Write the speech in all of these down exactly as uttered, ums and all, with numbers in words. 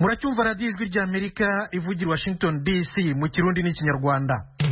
muracyumva radiyo ijwi ry'Amerika ivugira Washington D C mu Kirundi n'Ikinyarwanda.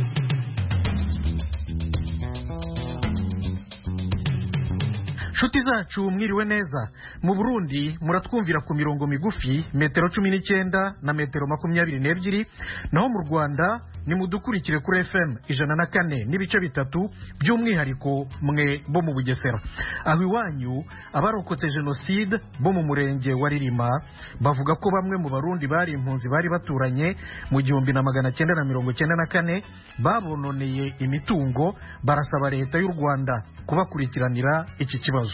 Shuti zacu mwiriwe neza. Mu Burundi muratwumvira ku mirongo migufi metero cumi n'icyenda na metero makumyabiri n'ebyiri, naho mu Rwanda ni mudukurikire kuri F M ijana na kane n'ibice bitatu, by'umwihariko mwe bo mu Bugesera. Aho iwanyu abarokotse jenoside bo mu murenge wa Ririma bavuga ko bamwe mu Barundi bari impunzi bari baturanye mu gihumbi na magana cyenda na mirongo cyenda na kane babononeye imitungo, barasaba leta y'u Rwanda kubakurikiranira iki kibazo.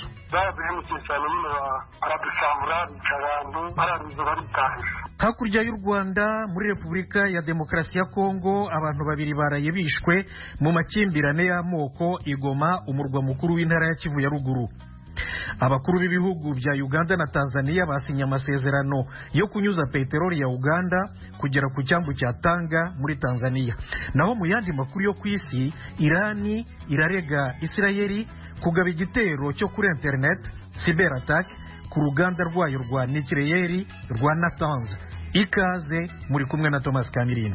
Hakurya y'u Rwanda muri Repubulika ya Demokarasi ya Kongo abantu babiri baraye bishwe mu makimbirane y'amoko i Goma, umurwa mukuru w'intara ya Kivu ya ruguru. Abakuru b'ibihugu bya Uganda na Tanzania basinye amasezerano yo kunyuza peteroli ya Uganda kugera ku cyambu cya Tanga muri Tanzania. Naho mu yandi makuru yo ku isi, Irani irarega Isirayeli kugaba igitero cyo kuri internet cyber attack ku ruganda rwayo rwa nucleaire rwa Natanz. Ikaze muri kumwe na Thomas Kamirindi.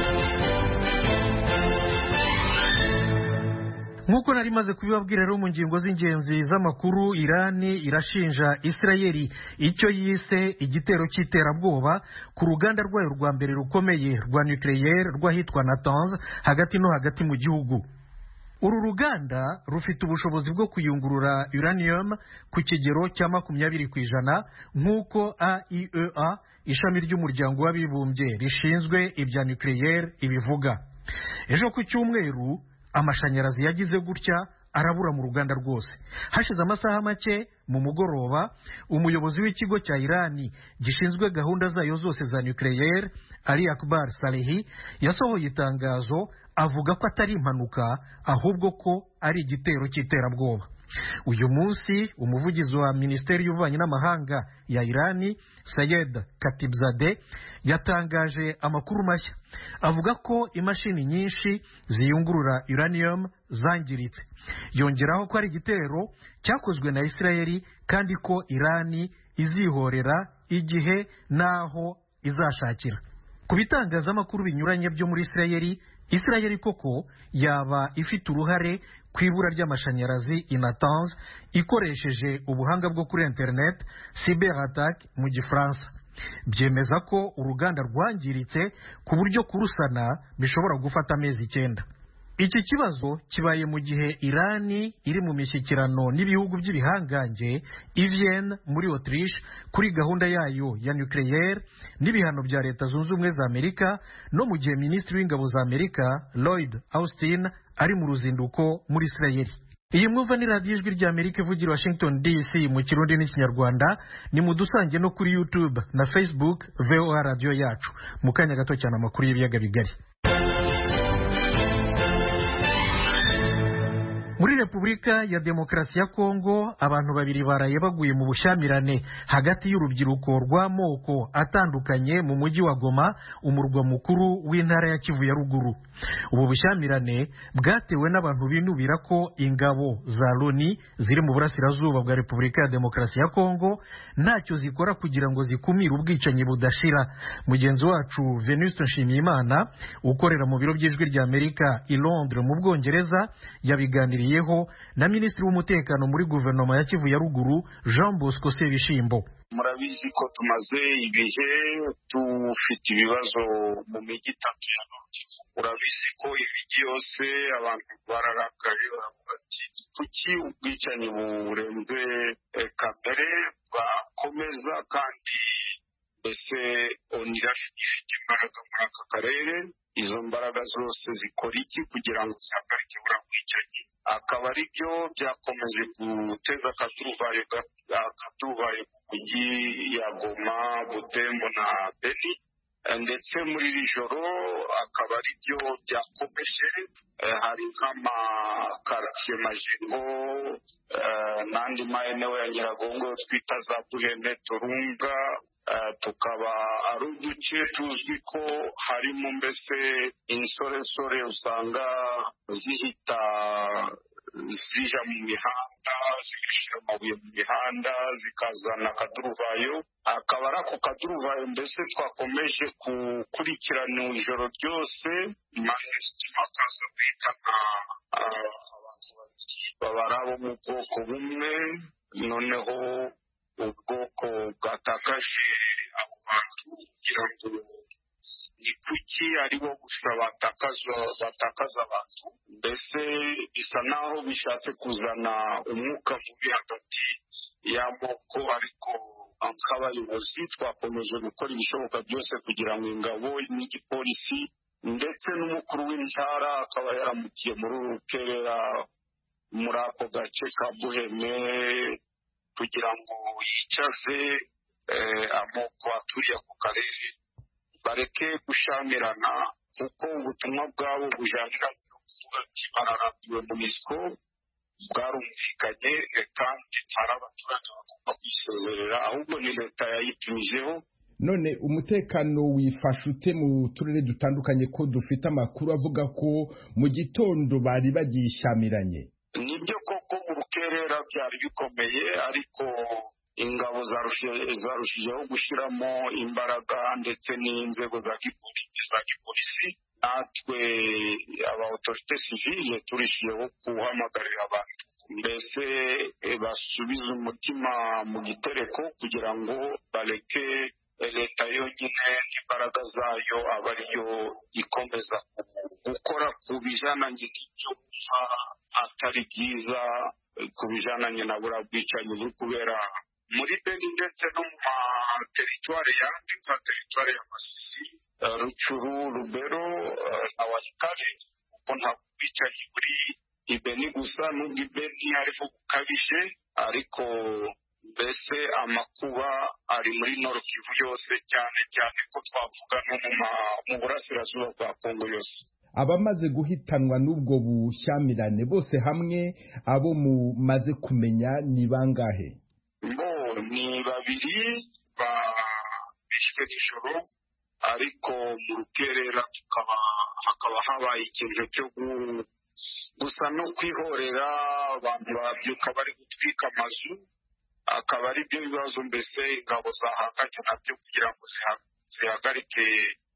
Nkuko nari maze kubibabwira rero mu ngingo z'ingenzi z'amakuru, Irani irashinja Isirayeli icyo yise igitero cy'iterabwoba ku ruganda rwayo rwa mbere rukomeye rwa nucleaire rwahitwa Natanz hagati no hagati mu gihugu. Uru ruganda rufite ubushobozi bwo kuyungurura uranium ku kigero cya makumyabiri ku ijana nk'uko A I E A, ishami ry'umuryango w'abibumbye rishinzwe ibya nucleaire, ibivuga. Ejo ku cyumweru amashanyarazi yagize gutya arabura mu ruganda rwose. Hashize amasaha make mu mugoroba, umuyobozi w'ikigo cya Irani gishinzwe gahunda zayo zose za nucleaire, Ali Akbar Salehi, yasohoye itangazo avuga ko atari impanuka ahubwo ko ari igitero cy'iterabwoba. Uyu munsi umuvugizi wa Minisiteri y'Ububanyi n'Amahanga ya Irani, Sayed Khatibzadeh, yatangaje amakuru mashya avuga ko imashini nyinshi ziyungurura uranium zangiritse. Yongeraho ko ari igitero cyakozwe na Isirayeli kandi ko Irani izihorera igihe naho izashakira. Ku bitangazamakuru binyuranye byo muri Isirayeli, Isirayeli koko yaba ifite uruhare ku ibura ry'amashanyarazi i Natanz ikoresheje ubuhanga bwo kuri internet cyber attack mu Gifaransa. Byemeza ko uruganda rwangiritse ku buryo kurusana bishobora gufata amezi icyenda. Iki kibazo kibaye mu gihe Irani iri mu mishyikirano n'ibihugu by'ibihangange i Vienne muri Autriche kuri gahunda yayo ya nucleaire n'ibihano bya Leta Zunze Ubumwe za Amerika, no mu gihe Minisitiri w'Ingabo za Amerika Lloyd Austin ari mu ruzinduko muri Isirayeli. Iyi mwumva ni radiyo ijwi ry'Amerika ivugira Washington D C mu Kirundi n'Ikinyarwanda. Ni mudusange no kuri YouTube na Facebook V O A radio yacu. Mu kanya gato cyane amakuru y'ibiyaga bigari. Muri Repubulika ya Demokarasi ya Kongo abantu babiri baraye baguye mu bushyamirane hagati y'urubyiruko rw'amoko atandukanye mu mujyi wa Goma, umurwa mukuru w'intara ya Kivu ya ruguru. Ubu bushyamirane bwatewe n'abantu binubira ko ingabo za Loni ziri mu burasirazuba bwa Repubulika ya Demokarasi ya Kongo ntacyo zikora kugira ngo zikumire ubwicanyi budashira. Mugenzi wacu Venuste Nshimiyimana ukorera mu biro by'ijwi ry'Amerika i Londres mu Bwongereza yabiganiriye yeho na Minisitiri w'Umutekano muri guverinoma ya Kivu ya ruguru, Jean Bosco Sebishimbo. Murabizi ko tumaze ibihe tufite ibibazo mu mijyi itatu ya Kivu. Urabizi ko imijyi yose abantu bararakaye baravuga ati kuki ubwicanyi burenze kamere bakomeza, kandi mbese onira ifite imbaraga muri aka karere. Izo mbaraga zose zikora iki kugira ngo zihagarike buriya bwicanyi? Akaba ari byo byakomeje guteza akaduruvayo akaduruvayo mu mujyi ya Goma, Butembo na Beni, ndetse muri iri joro akaba ari byo byakomeje. Hari nk'amakaritsiye Majengo n'andi maeneo ya Nyiragongo twita za Buhene, Turunga, tukaba ari uduce tuzwi ko harimo mbese insoresore usanga zihita zija mu mihanda zigashyira amabuye mu mihanda zikazana akaduruvayo, akaba ari ako kaduruvayo mbese twakomeje gukurikirana ijoro ryose. Majestima akaza guhitana abantu babiri baba ari abo mu bwoko bumwe, noneho ubwoko bwatakaje abo bantu kugira ngo ni kuki aribo gusa batakaza batakaza abantu. Mbese bisa naho bishatse kuzana umwuka mubi hagati y'amoko, ariko nk'abayobozi twakomeje gukora ibishoboka byose kugira ngo ingabo n'igipolisi ndetse n'umukuru w'intara akaba yaramukiye muri uru rukerera muri ako gace ka Buhene kugira ngo yicaze amoko aturiye ku karere bareke gushamirana, kuko ubutumwa bwabo bujaniranye no kuvuga ati bararambiwe mu misiko bwarumvikanye kandi hari abaturage bagomba kwisezerera, ahubwo ni leta yayitumijeho. None umutekano wifashe ute mu turere dutandukanye ko dufite amakuru avuga ko mu gitondo bari bagishamiranye? Nibyo koko mu rukerera byari bikomeye, ariko ingabo zarushijeho gushyiramo imbaraga ndetse n'inzego za gipolisi, natwe aba autorite civile turishijeho guhamagarira abantu mbese basubize umutima mu gitereko kugira ngo bareke leta yonyine n'imbaraga zayo aba ariyo ikomeza gukora ku bijananye n'ibyo atari byiza, ku bijananye na buriya bwicanyi kubera muri Beni ndetse no mu materitwari yandi nka teritwari ya Masisi, Rucuru, Rubero na Walikale, kuko nta bwicanyi buri i Beni gusa, n'ubwo i Beni hariho bukabije, ariko mbese amakuba ari muri Nord Kivu yose, cyane cyane ko twavuga no mu burasirazuba bwa Kongo yose. Abamaze guhitanwa n'ubwo bushyamirane bose hamwe abo mumaze kumenya ni bangahe? Bo ni babiri bishwe nijoro, ariko mu rukerera tukaba hakaba habaye ikintu cyo gusa no kwihorera, abantu babyuka bari gutwika amazu, akaba ari byo bibazo mbese ingabo zahanganye nabyo kugira ngo zihagarike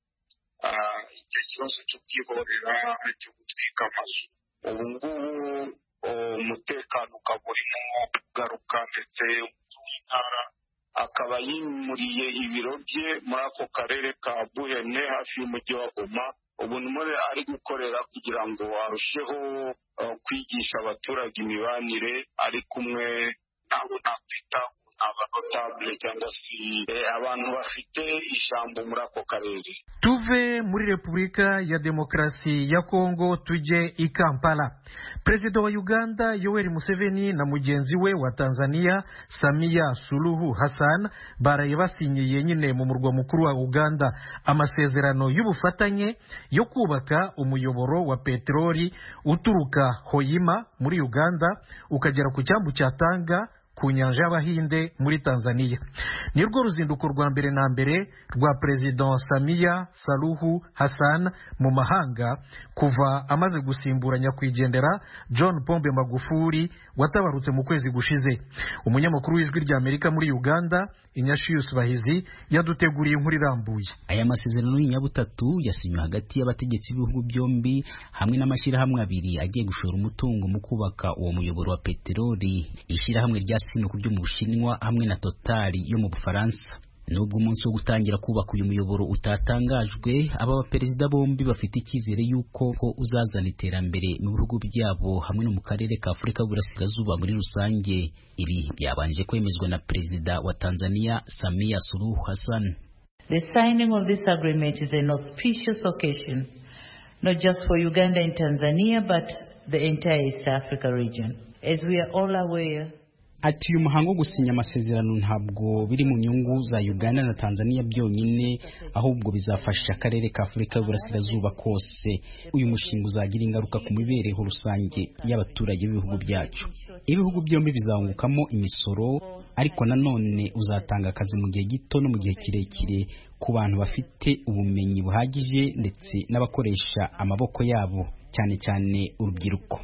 icyo kibazo cyo kwihorera cyo gutwika amazu. Ubu ngubu umutekano ukaba urimo kugaruka, ndetse intara akaba yimuriye ibiro bye muri ako karere ka Buhene hafi y'umujyi wa Goma. Ubu nimwe ari gukorera kugira ngo arusheho kwigisha abaturage imibanire, ari kumwe nabo nakwita abakotabule cyangwa se abantu bafite ijambo muri ako karere. Tuve muri Repubulika ya Demokarasi ya Kongo tujye i Kampala. Perezida wa Uganda Yoweri Museveni na mugenzi we wa Tanzania Samia Suluhu Hassan baraye basinyiye nyine mu murwa mukuru wa Uganda amasezerano y'ubufatanye yo kubaka umuyoboro wa peteroli uturuka Hoima muri Uganda ukagera ku cyambu cya Tanga ku nyanja y'Abahinde muri Tanzania. Nirwo ruzinduko rwa mbere na mbere rwa Perezida Samia Suluhu Hassan mu mahanga kuva amaze gusimbura nyakwigendera John Pombe Magufuli watabarutse mu kwezi gushize. Umunyamakuru w'ijwi rya Amerika muri Uganda Inyashiyus Bahizi yaduteguriye inkuru irambuye. Aya masezerano y'inyabutatu yasinywe hagati y'abategetsi b'ibihugu byombi hamwe n'amashyirahamwe abiri agiye gushora umutungo mu kubaka uwo muyoboro wa peteroli. Ishyirahamwe rya Sinopec ryo mu Bushinwa hamwe na Total yo mu Bufaransa. Nubwo umunsi wo gutangira kubaka uyu muyoboro utatangajwe, aba baperezida bombi bafite icyizere yuko ko uzazana iterambere mu bihugu byabo hamwe no mu karere ka Afurika y'Uburasirazuba muri rusange. Ibi byabanje kwemezwa na Perezida wa Tanzania Samia Suluhu Hassan. The signing of this agreement is an auspicious occasion, not just for Uganda and Tanzania, but the entire East Africa region. As we are all aware, ati uyu muhango gusinya amasezerano ntabwo biri mu nyungu za Uganda na Tanzania byonyine, ahubwo bizafasha akarere ka Afurika y'Uburasirazuba kose. Uyu mushinga uzagira ingaruka ku mibereho rusange y'abaturage b'ibihugu byacu. Ibihugu byombi bizungukamo imisoro, ariko nanone uzatanga akazi mu gihe gito no mu gihe kirekire ku bantu bafite ubumenyi buhagije ndetse n'abakoresha amaboko yabo, cyane cyane urubyiruko.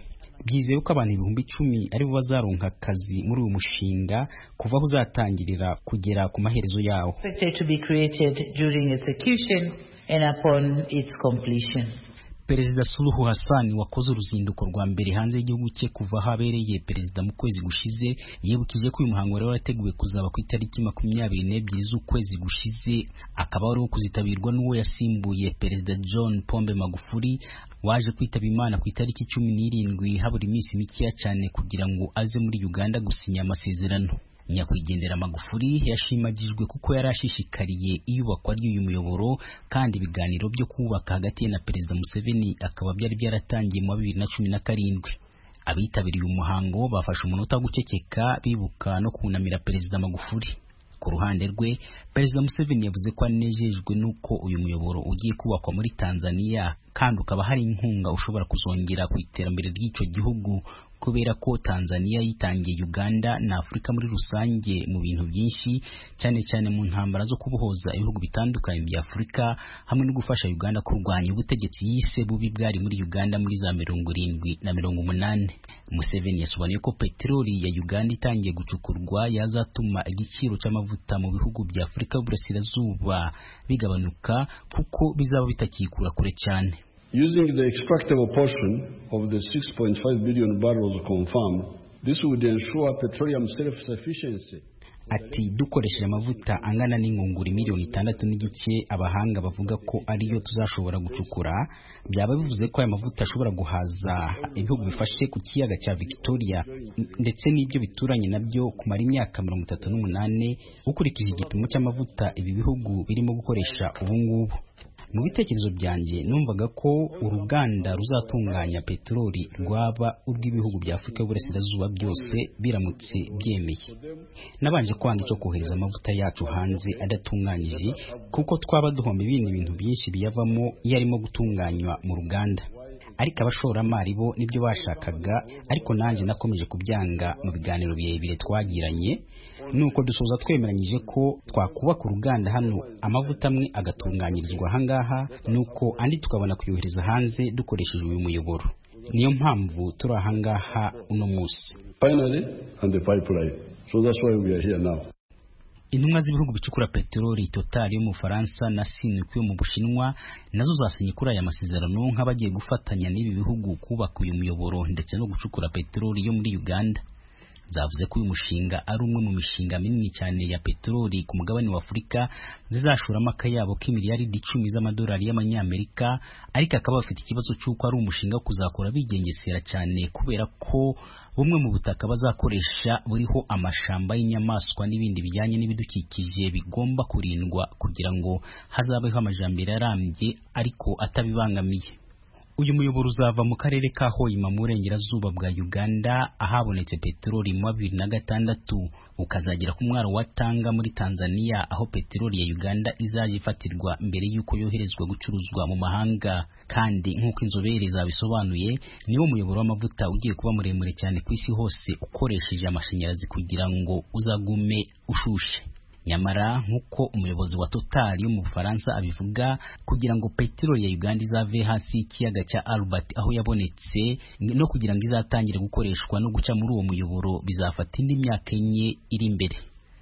byizewe ko abantu ibihumbi icumi ari bo bazaronka akazi muri uyu mushinga kuva aho uzatangirira kugera ku maherezo yawo. Expected to be created during execution and upon its completion. Perezida Suluhu Hassan wakoze uruzinduko rwa mbere hanze y'igihugu cye kuva habereye perezida mu kwezi gushize yibukije ko uyu muhango wari warateguwe kuzaba ku itariki makumyabiri n'ebyiri z'ukwezi gushize, akaba ari wo kuzitabirwa n'uwo yasimbuye Perezida John Pombe Magufuli waje kwitaba Imana ku itariki cumi n'irindwi habura iminsi mikeya cyane kugira ngo aze muri Uganda gusinya amasezerano. Nyakwigendera Magufuli yashimagijwe kuko yarashishikariye iyubakwa ry'uyu muyoboro, kandi ibiganiro byo kubaka hagati ye na Perezida Museveni akaba byari byaratangiye mu bibiri na cumi na karindwi. Abitabiriye umuhango bafashe umunota wo guceceka bibuka no kunamira Perezida Magufuli. Ku ruhande rwe, Perezida Museveni yavuze ko anejejwe nuko uyu muyoboro ugiye kubakwa muri Tanzania, kandi ukaba hari inkunga ushobora kuzongera ku iterambere ry'icyo gihugu, kubera ko Tanzania yitangiye Uganda na Afrika muri rusange mu bintu byinshi, cyane cyane mu ntambara zo kubohoza ibihugu bitandukanye bya Afrika, hamwe no gufasha Uganda kurwanya ubutegetsi yise bubi bwari muri Uganda muri za mirongo irindwi na mirongo umunani. Museveni yasobanuye ko peteroli ya Uganda itangiye gucukurwa yazatuma igiciro cy'amavuta mu bihugu bya Afrika y'Uburasirazuba bigabanuka kuko bizaba bitakikura kure cyane. Using the extractable portion of the six point five billion barrels confirmed, this would ensure petroleum self-sufficiency. Ati dukoresheje amavuta angana n'ingunguru miliyoni itandatu n'igice abahanga bavuga ko ariyo tuzashobora gucukura, byaba bivuze ko aya mavuta ashobora guhaza ibihugu bifashe ku kiyaga cya Victoria ndetse n'ibyo bituranye nabyo kumara imyaka mirongo itatu n'umunani ukurikije igipimo cy'amavuta ibi bihugu birimo gukoresha ubu ngubu. Mu bitekerezo byanjye numvaga ko uruganda ruzatunganya peteroli rwaba ubw'ibihugu bya Afrika y'Uburasirazuba byose biramutse byemeye. Nabanje kwanga cyo kohereza amavuta yacu hanze adatunganyije kuko twaba duhomba ibindi bintu byinshi biyavamo iyo arimo gutunganywa mu ruganda. Ariko abashoramari bo nibyo bashakaga, ariko nanjye nakomeje kubyanga mu biganiro birebire twagiranye, nuko dusoza twemeranyije ko twakubaka uruganda hano, amavuta amwe agatunganyirizwa ahangaha, nuko andi tukabona kuyohereza hanze dukoresheje uyu muyoboro. Niyo mpamvu turi ahangaha uno munsi. Finally, on the pipeline. So that's why we are here now. Intumwa z'ibihugu bicukura peteroli Total yo mu Faransa na Sinopec yo mu Bushinwa nazo zasinye kuri aya masezerano nk'abagiye gufatanya n'ibi bihugu kubaka uyu muyoboro ndetse no gucukura peteroli yo muri Uganda. Zavuze ko uyu mushinga ari umwe mu mishinga minini cyane ya peteroli ku mugabane wa Afurika, zizashoramo akayabo k'imiliyaridi icumi z'amadolari y'amanyamerika, ariko akaba bafite ikibazo cy'uko ari umushinga kuzakora bigengesera cyane kubera ko bumwe mu butaka bazakoresha buriho amashamba y'inyamaswa n'ibindi bijyanye n'ibidukikije bigomba kurindwa kugira ngo hazabeho amajambere arambye ariko atabibangamiye. Uyu muyoboro uzava mu karere ka Hoima mu burengerazuba bwa Uganda ahabonetse peteroli mu bibiri na gatandatu, ukazagera ku mwaro wa Tanga muri Tanzania aho peteroli ya Uganda izaje ifatirwa mbere y'uko yoherezwa gucuruzwa mu mahanga. Kandi nk'uko inzobere zabisobanuye, niwo muyoboro w'amavuta ugiye kuba muremure cyane ku isi hose ukoresheje amashanyarazi kugira ngo uzagume ushushe. Nyamara nk'uko umuyobozi wa Total yo mu Bufaransa abivuga, kugira ngo peteroli ya Uganda izave hasi y'ikiyaga cya Albert aho yabonetse no kugira ngo izatangire gukoreshwa no guca muri uwo muyoboro bizafata indi myaka enye iri imbere.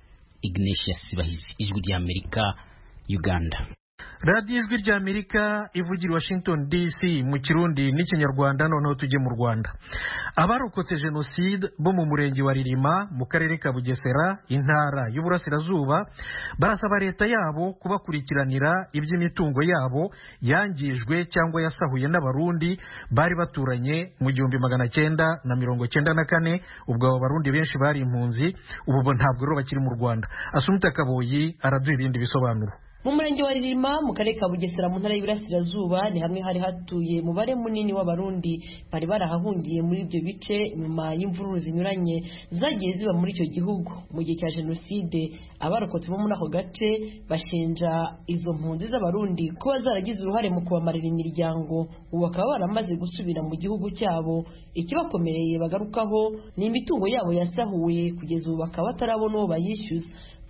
Ignatius Bahizi, Ijwi ry'Amerika, Uganda. radiyo ijwi ry'Amerika ivugira Washington D C mu Kirundi n'Ikinyarwanda. Noneho tujye mu Rwanda. Abarokotse jenoside bo mu murenge wa Ririma mu karere ka Bugesera intara y'Uburasirazuba barasaba leta yabo kubakurikiranira iby'imitungo yabo yangijwe cyangwa yasahuye n'abarundi bari baturanye mu gihumbi magana cyenda na mirongo cyenda na kane. Ubwo abo barundi benshi bari impunzi, ubu ntabwo rero bakiri mu Rwanda. Asumta Kaboyi araduha ibindi bisobanuro. Mu murenge wa Ririma mu karere ka Bugesera mu ntara y'Iburasirazuba ni hamwe hari hatuye umubare munini w'abarundi bari barahahungiye muri ibyo bice nyuma y'imvururu zinyuranye zagiye ziba muri icyo gihugu mu gihe cya jenoside. Abarokotse bo muri ako gace bashinja izo mpunzi z'abarundi kuba zaragize uruhare mu kubamarira imiryango, ubu bakaba baramaze gusubira mu gihugu cyabo. Ikibakomereye bagarukaho ni imitungo yabo yasahuye, kugeza ubu bakaba batarabona uwo bayishyuza.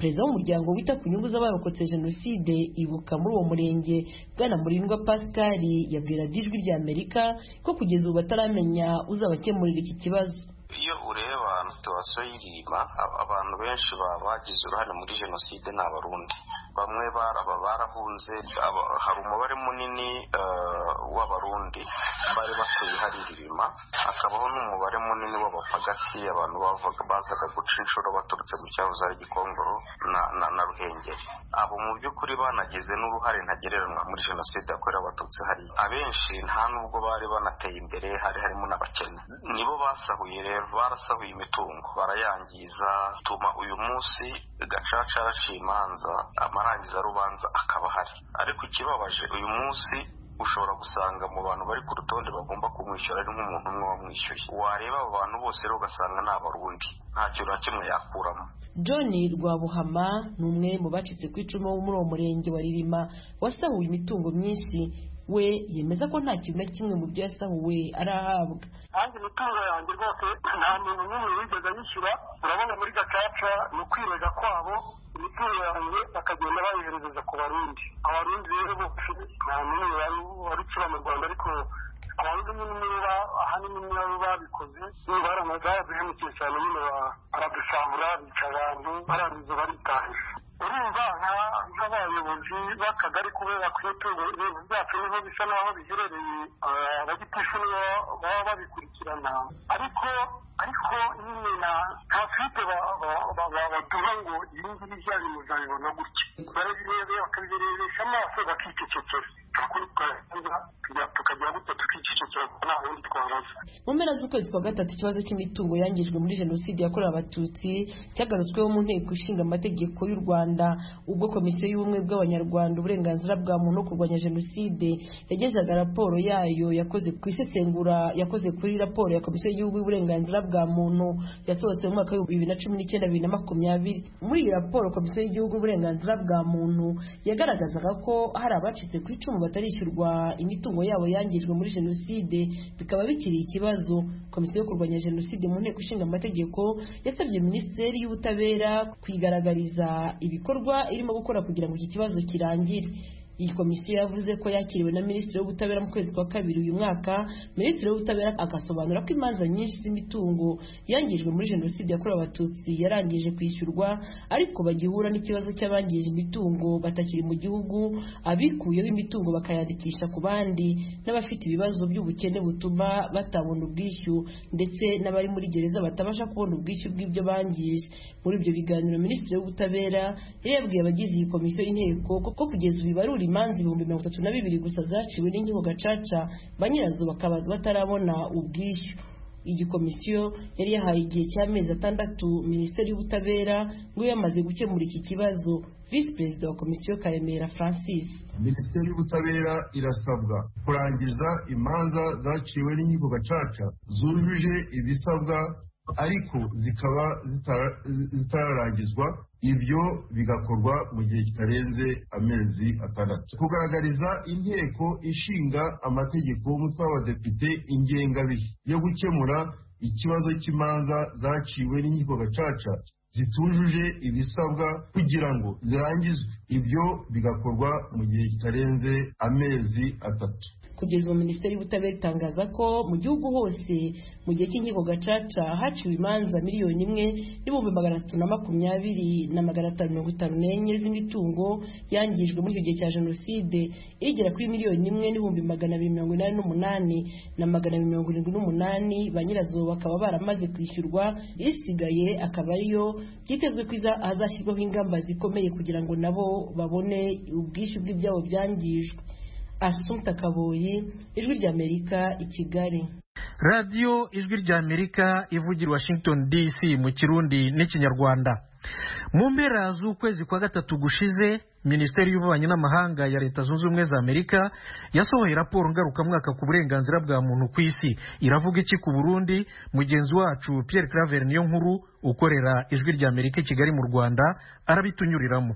perezida w'umuryango wita ku nyungu z'abarokotse jenoside ibuka muri uwo murenge bwana Murindwa Pascal yabwira Ijwi rya Amerika ko kugeza ubu bataramenya uzabakemurira iki kibazo. Iyo ureba situwasiyo y'Iririma, abantu benshi bagize uruhare muri jenoside ni Abarundi. Bamwe baraba barahunze, hari umubare munini w'Abarundi bari batuye hari Iririma, hakabaho n'umubare munini w'Abapagasi, abantu bavaga bazaga guca inshuro baturutse mu cyahoze ari Gikongoro na na, na Ruhengeri. Abo mu by'ukuri banagize n'uruhare ntagereranywa muri jenoside yakorewe Abatutsi. Hari abenshi nta nubwo bari banateye imbere, hari harimo n'abakene. Nibo basahuye rero, barasahuye imitungo barayangiza, tuma uyu munsi Gacaca arashimanza amarangiza rubanza akaba hari. Ariko ikibabaje uyu munsi ushobora gusanga mu bantu bari ku rutonde bagomba kumwishyura ari nk'umuntu umwe wamwishyuye. Wareba abo bantu bose rero ugasanga ni Abarundi, nta kintu na kimwe yakuramo. John Rwabuhama ni umwe mu bacitse ku icumu muri uwo murenge wa Ririma wasahuye imitungo myinshi. We yemeza ko nta kintu na kimwe mu byo yasahuwe arahabwa. Hanze imitungo yanjye rwose nta muntu n'umwe wigeze anyishyura. Urabona muri Gacaca ni ukwirega kwabo, imitungo yanjye bakagenda bayihereza ku Barundi. Abarundi rero bose nta n'umwe wari ukira mu Rwanda, ariko Abarundi niba ahanini nibo babikoze, baraduhemukiye cyane, nyine baradusahura, bica abantu barangiza baritahisha. Urumva nk'abayobozi b'akagari kubera ko ibintu byacu niho bisa n'aho biherereye, abagitisho baba babikurikirana, ariko ariko nyine nta fite baduha ngo ibi ngibi byanyu muzabibona gutya. Barabirebe bakabirebesha amaso bakicecekera, tukagira gutya tukicecekera, nta wundi twabaza. Mu mpera z'ukwezi kwa gatatu ikibazo cy'imitungo yangijwe muri jenoside yakorewe Abatutsi cyagarutsweho mu nteko ishinga amategeko y'u Rwanda, ubwo komisiyo y'ubumwe bw'Abanyarwanda uburenganzira bwa muntu no kurwanya jenoside yagezaga raporo yayo yakoze ku isesengura yakoze kuri raporo ya komisiyo y'igihugu y'uburenganzira bwa muntu yasohotse mu mwaka wa bibiri na cumi n'icyenda bibiri na makumyabiri. Muri iyi raporo komisiyo y'igihugu y'uburenganzira bwa muntu yagaragazaga ko hari abacitse ku icumu batarishyurwa imitungo yabo yangijwe muri jenoside, bikaba bikiri ikibazo. Komisiyo yo kurwanya jenoside mu nteko ishinga amategeko yasabye Minisiteri y'Ubutabera kwigaragariza ibikorwa irimo gukora kugira ngo iki kibazo kirangire. Iyi komisiyo yavuze ko yakiriwe na Minisitiri w'Ubutabera mu kwezi kwa kabiri uyu mwaka. Minisitiri w'Ubutabera agasobanura ko imanza nyinshi z'imitungo yangijwe muri jenoside yakorewe Abatutsi yarangije kwishyurwa, ariko bagihura n'ikibazo cy'abangije imitungo batakiri mu gihugu, abikuyeho imitungo bakayandikisha ku bandi, n'abafite ibibazo by'ubukene butuma batabona ubwishyu, ndetse n'abari muri gereza batabasha kubona ubwishyu bw'ibyo bangije. Muri ibyo biganiro Minisitiri w'Ubutabera yabwiye abagize iyi komisiyo y'inteko ko kugeza ubu baruri imanza ibihumbi mirongo itatu na bibiri gusa zaciwe n'inkiko Gacaca, ba nyirazo bakaba batarabona ubwishyu. Iyi komisiyo yari yahaye igihe cy'amezi atandatu Minisiteri y'Ubutabera ngo yamaze gukemura iki kibazo. Visi Perezida wa Komisiyo Karemera Francis: Minisiteri y'Ubutabera irasabwa kurangiza imanza zaciwe n'inkiko Gacaca zujuje ibisabwa ariko zikaba zitararangizwa, ibyo bigakorwa mu gihe kitarenze amezi atandatu. Kugaragariza inteko ishinga amategeko y'umutwe w'abadepite ingengabihe yo gukemura ikibazo cy'imanza zaciwe n'inkiko Gacaca zitujuje ibisabwa kugira ngo zirangizwe, ibyo bigakorwa mu gihe kitarenze amezi atatu. Kugeza ubu Minisiteri y'Ubutabera itangaza ko mu gihugu hose mu gihe cy'inkiko Gacaca haciwe imanza miliyoni imwe n'ibihumbi magana atatu na makumyabiri na magana atanu mirongo itanu n'enye z'imitungo yangijwe muri icyo gihe cya jenoside, igera kuri miliyoni imwe n'ibihumbi magana abiri mirongo inani n'umunani na magana abiri mirongo irindwi n'umunani ba nyirazo bakaba baramaze kwishyurwa, isigaye akaba ariyo byitezwe ko hazashyirwaho ingamba zikomeye kugira ngo nabo babone ubwishyu bw'ibyabo byangijwe. Assumpta Kaboyi, Ijwi ry'Amerika, i Kigali. Radio Ijwi ry'Amerika ivugira Washington D C mu Kirundi n'Ikinyarwanda. Mu mpera z'ukwezi kwa gatatu gushize, Minisiteri y'Ububanyi n'Amahanga ya Leta Zunze Ubumwe za Amerika yasohoye raporo ngarukamwaka ku burenganzira bwa muntu ku isi. Iravuga iki ku Burundi? Mugenzi wacu Pierre Claver Niyonkuru ukorera Ijwi ry'Amerika i Kigali mu Rwanda arabitunyuriramo.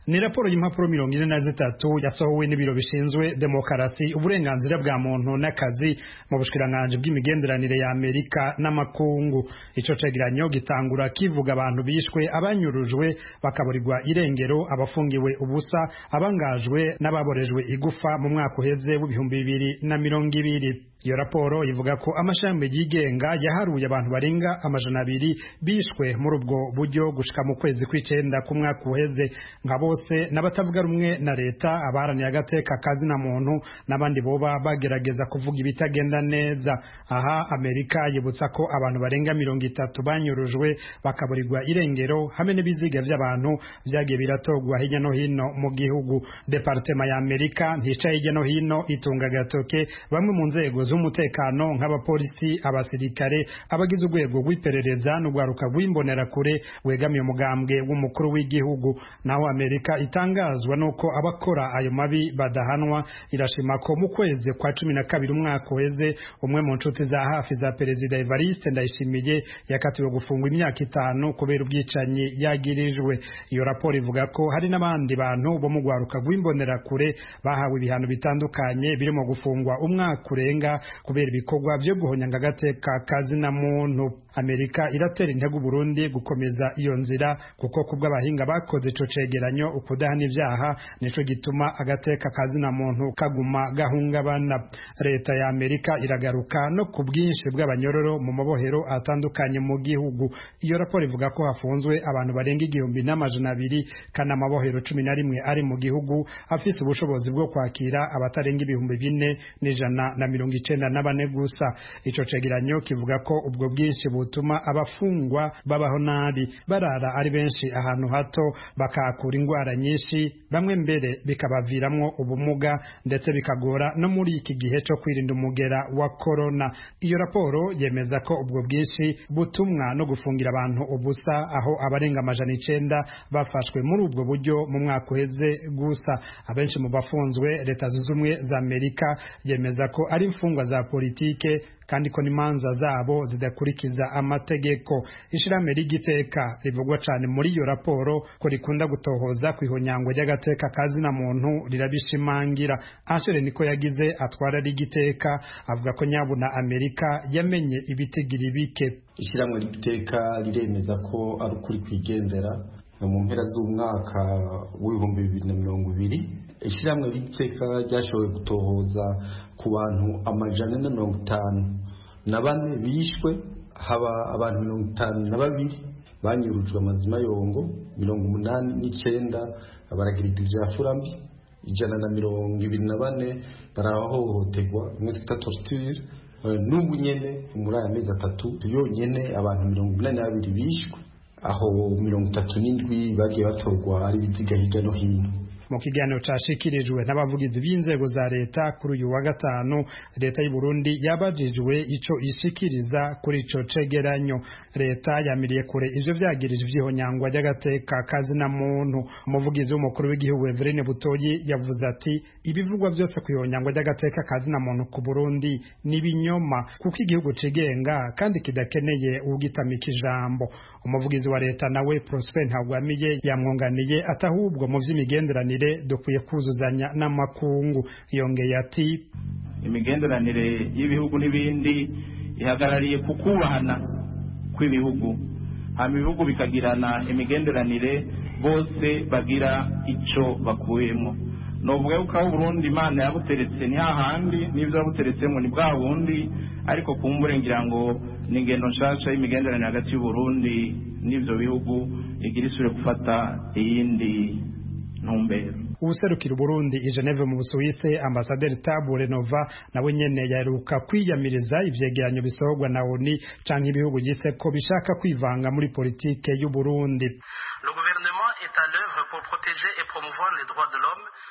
ni raporo y'impapuro mirongo ine na zitatu yasohowe n'ibiro bishinzwe demokarasi uburenganzira bwa muntu n'akazi mu bushikiranganji bw'imigenderanire ya Amerika n'amakungu. Ico cegeranyo gitangura kivuga abantu bishwe, abanyurujwe bakaburirwa irengero, abafungiwe ubusa, abangajwe n'ababorejwe igufa mu mwaka uheze w'ibihumbi bibiri na mirongo ibiri. Iyo raporo ivuga ko amashami yigenga yaharuye abantu barenga amajana abiri bishwe muri ubwo buryo gushika mu kwezi kw'icenda ku mwaka uheze, nka bose n'abatavuga rumwe na leta, abaharaniye agateka kazi na muntu n'abandi boba bagerageza kuvuga ibitagenda neza. Aha Amerika yibutsa ko abantu barenga mirongo itatu banyurujwe bakaburirwa irengero hamwe n'ibiziga by'abantu vyagiye biratogwa hirya no hino mu gihugu. Departema ya Amerika nticaye hirya no hino itunga gatoke bamwe mu nzego z'umutekano nk'abapolisi, abasirikare, abagize urwego rw'iperereza n'urwaruka rw'imbonerakure wegamiye umugambwe w'umukuru w'igihugu. Naho Amerika itangazwa nuko abakora ayo mabi badahanwa, irashima ko mu kwezi kwa cumi na kabiri umwaka uheze umwe mu nshuti za hafi za Perezida Evariste Ndayishimiye yakatiwe gufungwa imyaka itanu kubera ubwicanyi yagirijwe. Iyo raporo ivuga ko hari n'abandi bantu bo mu rwaruka rw'imbonerakure bahawe ibihano bitandukanye birimo gufungwa umwaka urenga kubera ibikorwa byo guhonyanga agateka kazi na muntu. Amerika iratera intego Burundi gukomeza iyo nzira kuko kubw'abahinga bakoze ico cegeranyo ukudahana ivyaha nico gituma agateka kazi na muntu kaguma gahungabana. Leta ya Amerika iragaruka no ku bwinshi bw'abanyororo mu mabohero atandukanye mu gihugu. Iyo raporo ivuga ko hafunzwe abantu barenga igihumbi n'amajana abiri kana amabohero cumi na rimwe ari mu gihugu afise ubushobozi bwo kwakira abatarenga ibihumbi bine n'ijana na mirongo icenda na bane gusa. Ico cegeranyo kivuga ko ubwo bwinshi butuma abafungwa babaho nabi, barara ari benshi ahantu hato, bakakura ingwara nyinshi, bamwe mbere bikabaviramwo ubumuga ndetse bikagora no muri iki gihe cyo kwirinda umugera wa corona. Iyo raporo yemeza ko ubwo bwinshi butumwa no gufungira abantu ubusa, aho abarenga amajana icenda bafashwe muri ubwo buryo mu mwaka uheze gusa. Abenshi mu bafunzwe Leta Zunze Ubumwe za Amerika yemeza ko ari imfungwa za politike kandi ko n'imanza zabo zidakurikiza amategeko. Ishirahamwe ry'igiteka rivugwa cyane muri iyo raporo ko rikunda gutohoza ku ihonyango ry'agateka kazi na muntu rirabishimangira. Anshere niko yagize atwara ry'igiteka avuga ko nyabuna Amerika yamenye ibitigiri bike. Ishirahamwe ry'igiteka riremeza ko ari ukuri kwigendera mu mpera z'umwaka w'ibihumbi bibiri na mirongo ibiri. Ishirahamwe ry'igiteka ryashoboye gutohoza ku bantu amajana na mirongo itanu na bane bishwe, haba abantu mirongo itanu na babiri banyurujwe amazima yongo, mirongo umunani n'icenda baragirira furambi, ijana na mirongo ibiri na bane barahohoterwa imwe twita torture. N'ubu nyene muri aya mezi atatu yonyene abantu mirongo inani na babiri bishwe, aho mirongo itatu n'indwi bagiye batorwa ari biziga hirya no hino. Mu kiganiro cashikirijwe n'abavugizi b'inzego za leta kuri uyu wa gatanu, leta y'u Burundi yabajijwe ico ishikiriza kuri ico cegeranyo. Leta yamiriye kure ivyo vyagirije ivyihonyangwa ry'agateka kazi na muntu. Umuvugizi w'umukuru w'igihugu Everine Butoyi yavuze ati ibivugwa byose ku ihonyangwa ry'agateka kazi na muntu ku Burundi ni binyoma kuko igihugu cigenga kandi kidakeneye ugitamika ijambo. Umuvugizi wa leta nawe Prosper Ntagwamiye yamwunganiye atahubwo mu vy'imigenderanire dukwiye kuzuzanya n'amakungu. Yongeye ati imigenderanire y'ibihugu n'ibindi ihagarariye kukubahana kw'ibihugu, hama ibihugu bikagirana imigenderanire bose bagira ico bakuyemo. Novuga yuko aho Burundi Imana yabuteretse ni hahandi, n'ivyo yabuteretsemo ni bwa bundi, ariko kumbure ngira ngo ni ingendo nshasha y'imigenderanire hagati y'u Burundi n'ivyo bihugu igira isubire gufata iyindi ntumbero. Userukira Burundi i Geneve mu Busuwisi Ambassadeur Tabure Nova nawe nyene yaruka kwiyamiriza ivyegeranyo bisohorwa na O N U canke ibihugu gise ko bishaka kwivanga muri politike y'u Burundi. Le gouvernement est à l'œuvre pour protéger et promouvoir les droits de l'homme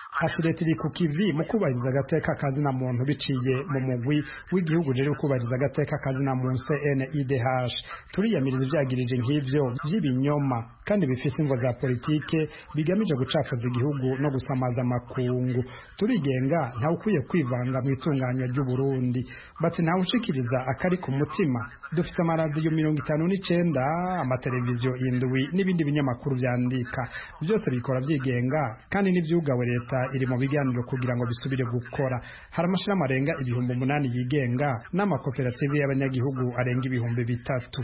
ati leta iri ku kivi mu kubahiriza agateka kazina muntu biciye mu mugwi w'igihugu rero kubahiriza agateka kazina muntu C N I D H. Turiyamiriza ivyagirije nk'ivyo vy'ibinyoma kandi bifise imvo za politike bigamije gucafuza igihugu no gusamaza makungu. Turigenga ntawe ukwiye kwivanga mu itunganywa ry'u Burundi, bati ntawe ushikiriza akari ku mutima. Dufise amaradiyo mirongo itanu n'icenda, amateleviziyo indwi n'ibindi binyamakuru vyandika, byose bikora vyigenga kandi n'ivyugawe leta iri mu biganiro kugira ngo bisubire gukora. Hari amashirahamwe arenga ibihumbi umunani yigenga n'amakoperative y'abanyagihugu arenga ibihumbi bitatu.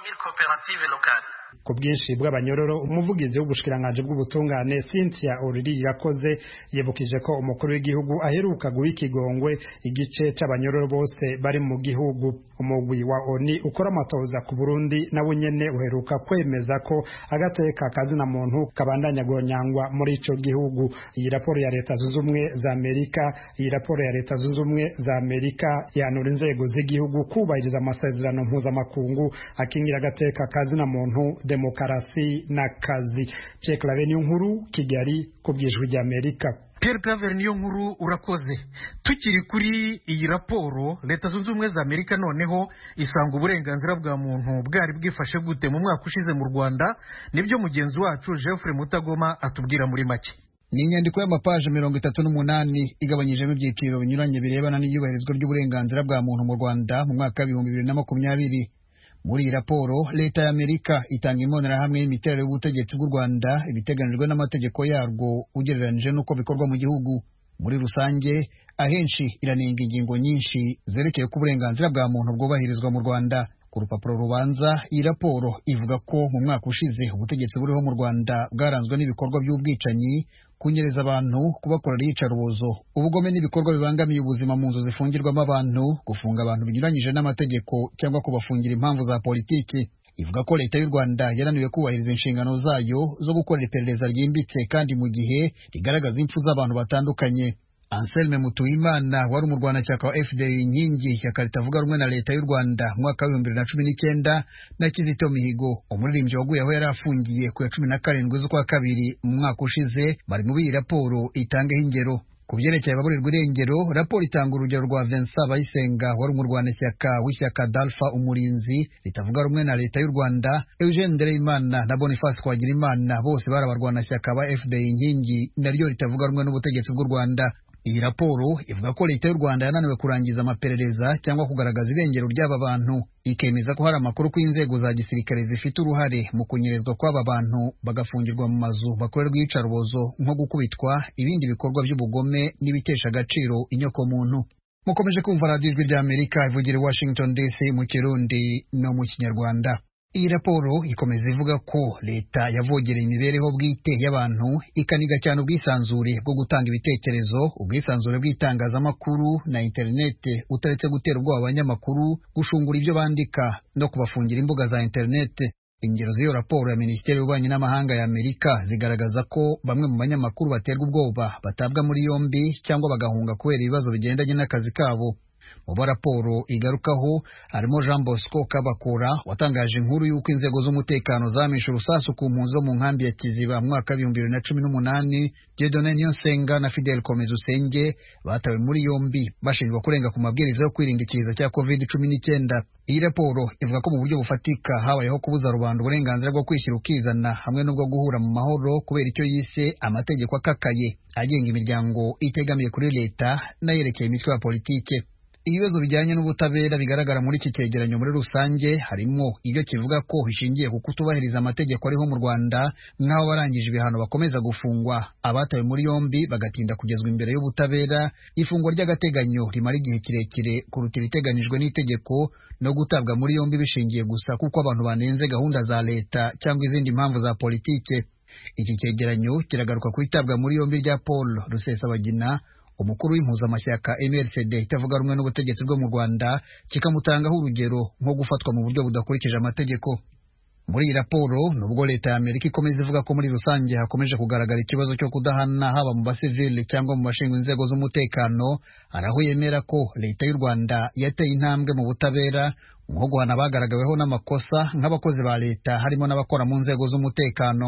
Ku bwinshi bw'abanyororo, umuvugizi w'ubushikiranganji bw'ubutungane Cynthia Oriri yakoze yibukije ko umukuru w'igihugu aheruka guha ikigongwe igice c'abanyororo bose bari mu gihugu. Umugwi wa O N U ukora amatohoza ku Burundi nawe nyene uheruka kwemeza ko agateka kazina muntu kabandanya gonyangwa muri ico gihugu. Iyi raporo ya leta zunze ubumwe za Amerika iyi raporo ya leta zunze ubumwe za Amerika yanura inzego z'igihugu kubahiriza amasezerano mpuzamakungu akingira agateka kazina muntu, demokarasi n'akazi. Pierre Claver Niyonkuru, Kigali, ku bw'ijwi ry'Amerika. Pierre Claver Niyonkuru, urakoze. Tukiri kuri iyi raporo, leta zunze ubumwe za Amerika noneho isanga uburenganzira bwa muntu bwari bwifashe gute mu mwaka ushize mu Rwanda, nibyo mugenzi wacu Geoffrey Mutagoma atubwira muri make. Ni inyandiko y'amapaje mirongo itatu n'umunani igabanyijemo ibyiciro binyuranye birebana n'iyubahirizwa ry'uburenganzira bwa muntu mu Rwanda mu mwaka w'ibihumbi bibiri na makumyabiri. Muri iyi raporo, leta y'Amerika itanga imbonerahamwe y'imiterere y'ubutegetsi bw'u Rwanda, ibiteganijwe n'amategeko yarwo ugereranije n'uko bikorwa mu gihugu. Muri rusange, ahenshi iranenga ingingo nyinshi zerekeye ko uburenganzira bwa muntu bwubahirizwa mu Rwanda. Ku rupapuro rubanza, iyi raporo ivuga ko mu mwaka ushize ubutegetsi buriho mu Rwanda bwaranzwe n'ibikorwa by'ubwicanyi, kunyereza abantu, kubakorera iyicarubozo, ubugome n'ibikorwa bibangamiye ubuzima mu nzu zifungirwamo abantu, gufunga abantu binyuranyije n'amategeko cyangwa kubafungira impamvu za politiki. Ivuga ko leta y'u Rwanda yananiwe kubahiriza inshingano zayo zo gukora iperereza ryimbitse kandi mu gihe rigaragaza impfu z'abantu batandukanye. Anselme Mutuyimana wari umurwanashyaka wa F D I inkingi ishyaka ritavuga rumwe na leta y'u Rwanda mu mwaka w'ibihumbi bibiri na cumi n'icyenda, na Kizito Mihigo umuririmbyi waguye aho yari afungiye ku ya cumi na karindwi z'ukwa kabiri mu mwaka ushize bari muri iyi raporo itangaho ingero. Ku byerekeye ababurirwa irengero, raporo itanga urugero rwa Vincent Bayisenga wari umurwanashyaka w'ishyaka Dalpha Umurinzi ritavuga rumwe na leta y'u Rwanda, Eugene Ndereyimana na Boniface Twagirimana bose bari abarwanashyaka ba F D I inkingi naryo ritavuga rumwe n'ubutegetsi bw'u Rwanda. Iyi raporo ivuga ko leta y'u Rwanda yananiwe kurangiza amaperereza cyangwa kugaragaza irengero ry'aba bantu, ikemeza ko hari amakuru ko inzego za gisirikare zifite uruhare mu kunyerezwa kw'aba bantu bagafungirwa mu mazu bakorerwa iyicarubozo nko gukubitwa, ibindi bikorwa by'ubugome n'ibitesha agaciro inyoko muntu. Mukomeje kumva radiyo ijwi ry'Amerika ivugira i Washington D C mu Kirundi no mu Kinyarwanda. Iyi raporo ikomeza ivuga ko leta yavogereye imibereho bwite y'abantu, ikaniga cyane ubwisanzure bwo gutanga ibitekerezo, ubwisanzure bw'itangazamakuru na interinete utaretse gutera ubwoba abanyamakuru, gushungura ibyo bandika no kubafungira imbuga za interinete. Ingero z'iyo raporo ya Minisiteri y'Ububanyi n'Amahanga ya Amerika zigaragaza ko bamwe mu banyamakuru baterwa ubwoba, batabwa muri yombi cyangwa bagahunga kubera ibibazo bigendanye n'akazi kabo. Mu bo raporo igarukaho harimo Jean Bosco Kabakora watangaje inkuru y'uko inzego z'umutekano zamishe urusasu ku mpunzi zo mu nkambi ya Kiziba mu mwaka w'ibihumbi bibiri na cumi n'umunani. Dieudonne Niyonsenga na Fidel Komezusenge batawe muri yombi bashinjwa kurenga ku mabwiriza yo kwirinda ikiza cya covid cumi n'icyenda. Iyi raporo ivuga ko mu buryo bufatika habayeho kubuza rubanda uburenganzira bwo kwishyira ukizana hamwe n'ubwo guhura mu mahoro kubera icyo yise amategeko akakaye agenga imiryango itegamiye kuri leta n'ayerekeye imitwe ya politike. Ibibazo bijyanye n'ubutabera bigaragara muri iki cyegeranyo muri rusange harimo ibyo kivuga ko hishingiye ku kutubahiriza amategeko ariho mu Rwanda, nk'aho barangije ibihano bakomeza gufungwa, abatawe muri yombi bagatinda kugezwa imbere y'ubutabera, ifungwa ry'agateganyo rimara igihe kirekire kuruta iriteganijwe n'itegeko, no gutabwa muri yombi bishingiye gusa kuko abantu banenze gahunda za leta cyangwa izindi mpamvu za politike. Iki cyegeranyo kiragaruka ku itabwa muri yombi rya Paul Rusesabagina, umukuru w'impuzamashyaka M R C D itavuga rumwe n'ubutegetsi bwo mu Rwanda, kikamutangaho urugero nko gufatwa mu buryo budakurikije amategeko. Muri iyi raporo, nubwo leta ya Amerika ikomeza ivuga ko muri rusange hakomeje kugaragara ikibazo cyo kudahana haba mu basivili cyangwa mu bashinzwe inzego z'umutekano, hari aho yemera ko leta y'u Rwanda yateye intambwe mu butabera nko guhana abagaragaweho n'amakosa nk'abakozi ba leta harimo n'abakora mu nzego z'umutekano.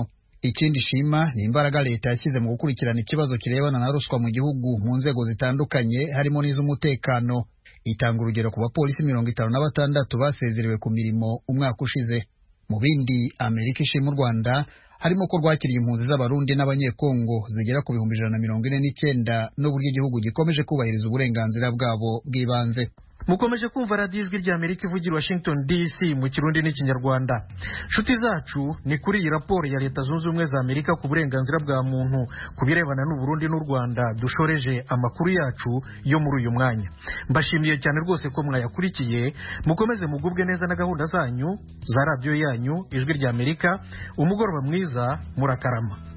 ikindi shima ni imbaraga leta yashyize mu gukurikirana ikibazo kirebana na ruswa mu gihugu mu nzego zitandukanye harimo n'iz'umutekano. Itanga urugero ku bapolisi mirongo itanu na batandatu basezerewe ku mirimo umwaka ushize. Mu bindi Amerika ishima u Rwanda harimo ko rwakiriye impunzi z'abarundi n'abanyekongo zigera ku bihumbi ijana na mirongo ine n'icyenda n'uburyo igihugu gikomeje kubahiriza uburenganzira bwabo bw'ibanze. Mukomeje kumva radiyo ijwi rya Amerika ivugira Washington D C mu Kirundi n'Ikinyarwanda. Nshuti zacu, ni kuri iyi raporo ya Leta Zunze Ubumwe za Amerika ku burenganzira bwa muntu ku birebana n'u Burundi n'u Rwanda dushoreje amakuru yacu yo muri uyu mwanya. Mbashimiye cyane rwose ko mwayakurikiye. Mukomeze mugubwe neza na gahunda zanyu za radiyo yanyu ijwi rya Amerika. Umugoroba mwiza, murakarama.